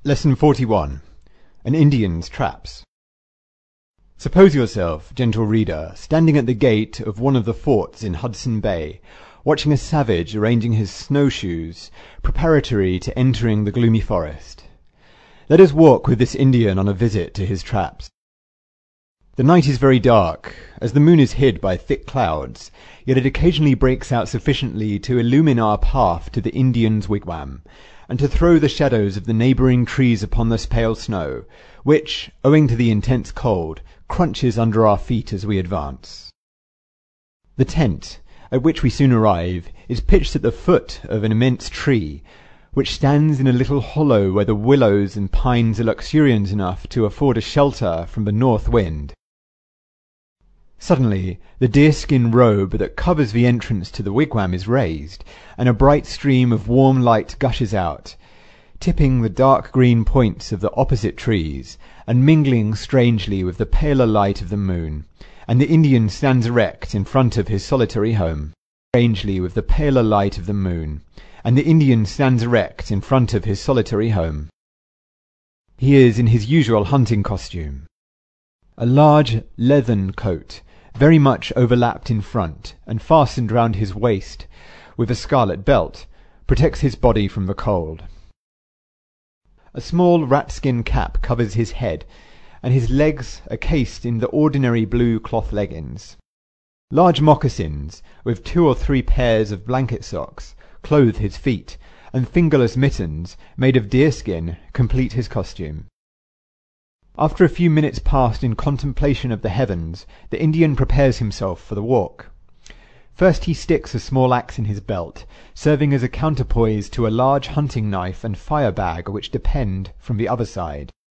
Lesson 41. An Indian's Traps. Suppose yourself, gentle reader, standing at the gate of one of the forts in Hudson Bay, watching a savage arranging his snowshoes, preparatory to entering the gloomy forest. Let us walk with this Indian on a visit to his traps. The night is very dark, as the moon is hid by thick clouds, yet it occasionally breaks out sufficiently to illumine our path to the Indian's wigwam, and to throw the shadows of the neighbouring trees upon the pale snow, which, owing to the intense cold, crunches under our feet as we advance. The tent, at which we soon arrive, is pitched at the foot of an immense tree, which stands in a little hollow where the willows and pines are luxuriant enough to afford a shelter from the north wind. Suddenly the deerskin robe that covers the entrance to the wigwam is raised, and a bright stream of warm light gushes out, tipping the dark green points of the opposite trees, and mingling strangely with the paler light of the moon, and the Indian stands erect in front of his solitary home. Strangely with the paler light of the moon, and the Indian stands erect in front of his solitary home. He is in his usual hunting costume. A large leathern coat, very much overlapped in front, and fastened round his waist with a scarlet belt, protects his body from the cold. A small rat-skin cap covers his head, and his legs are cased in the ordinary blue cloth leggings. Large moccasins, with 2 or 3 pairs of blanket socks, clothe his feet, and fingerless mittens, made of deerskin, complete his costume. After a few minutes passed in contemplation of the heavens, the Indian prepares himself for the walk. First he sticks a small axe in his belt, serving as a counterpoise to a large hunting knife and fire bag which depend from the other side.